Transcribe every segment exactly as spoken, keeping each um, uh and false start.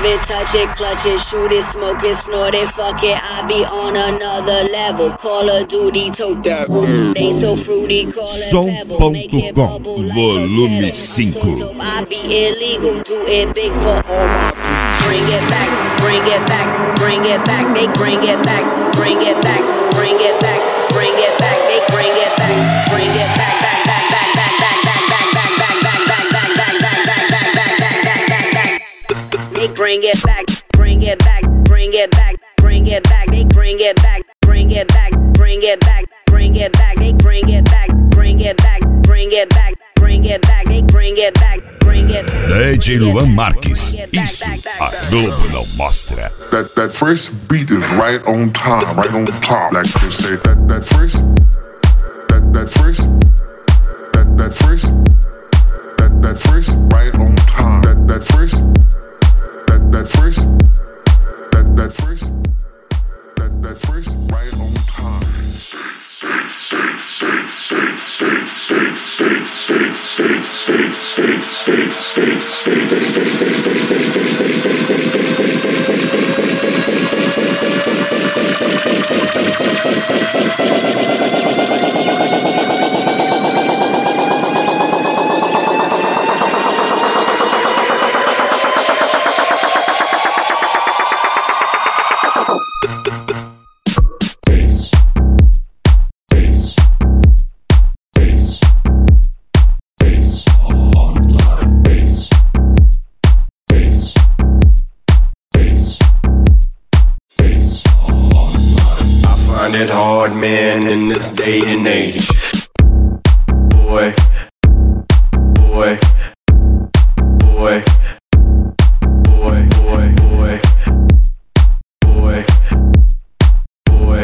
Love it, touch it, clutch it, shoot it, smoke it, snort it, fuck it. I be on another level. Call of Duty, tote that. They so fruity, call it pebble. Make it bubble like volume cinco. I be illegal, do it big for all my people. Bring it back, bring it back, bring it back. They bring it back, bring it back, bring it back, bring it back. They bring it back, bring it back, back, back, back, back, back, back, back, back, back, back, back, back, back, back, back, back, back, back. They bring it back, bring it back, bring it back, bring it back. They bring it back, bring it back, bring it back, bring it back. They bring it back, bring it back, bring it back, bring it back. They bring it back, bring it. D J Luan Marques, isso a Globo não mostra. That that first beat is right on time, right on top. Like they say, that that first, that that first, that that first, that that first, right on time. That that first, that that first, that that first, that that first, right on time. It hard, man, in this day and age. Boy, boy, boy, boy, boy, boy, boy, boy.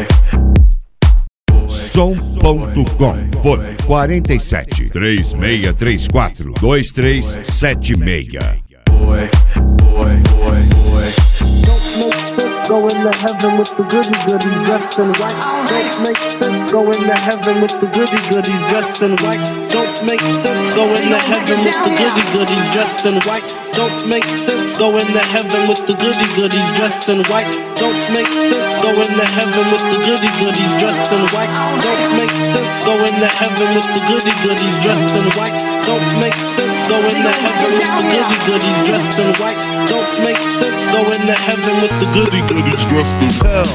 som ponto com. Fone quarenta e sete, três seis três quatro, dois três sete seis. Boy, boy, boy, boy. Don't make sense, go into heaven with the goody goodies dressed in white. Don't make sense, go into heaven with the goody goodies dressed in white. Don't make sense, go into heaven with the goody goodies dressed in white. Don't make sense, go into heaven with the goody goodies dressed in white. Don't make sense, go into heaven with the goody goodies dressed in white. Don't make sense, go into heaven with the goody goodies dressed in white. Don't make sense, go into heaven with the goody goodies dressed in white. Don't make sense, go into heaven with the goody goodies dressed in hell.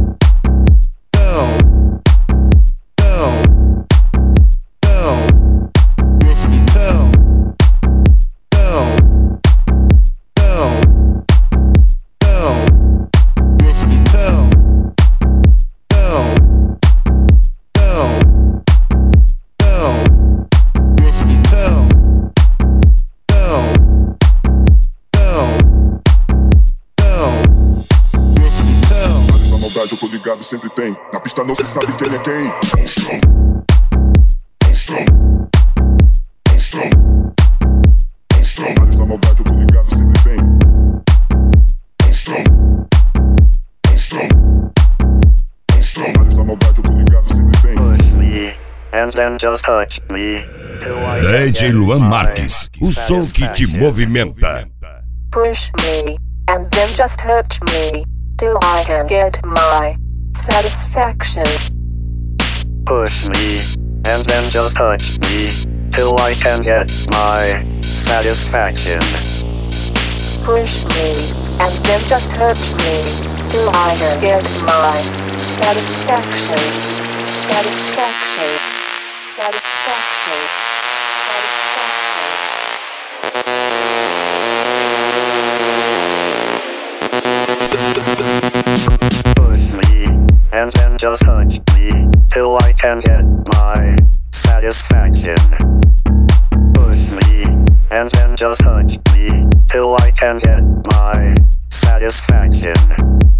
Hell. Hell. Hell. Dressed in hell. Hell. Hell. Hell. Dressed in hell. Hell. Hell. Hell. Dressed in hell. Hell. Hell. Hell. Dressed in hell. Mas na maldade eu tô ligado, sempre tem. Na pista não se sabe quem é quem. Monstrão. Monstrão. Monstrão. Monstrão. Mas na maldade eu tô ligado, sempre tem. Monstrão. Monstrão. Monstrão. Mas na maldade eu tô ligado, sempre tem. Push me, and then just touch me. D J Luan Marques, o som que te movimenta. Push me, and then just hurt me, till I can get my satisfaction. Push me, and then just touch me, till I can get my satisfaction. Push me, and then just hurt me, till I can get my satisfaction. Satisfaction. Satisfaction. Push me, and then just touch me, till I can get my satisfaction. Push me, and then just touch me, till I can get my satisfaction.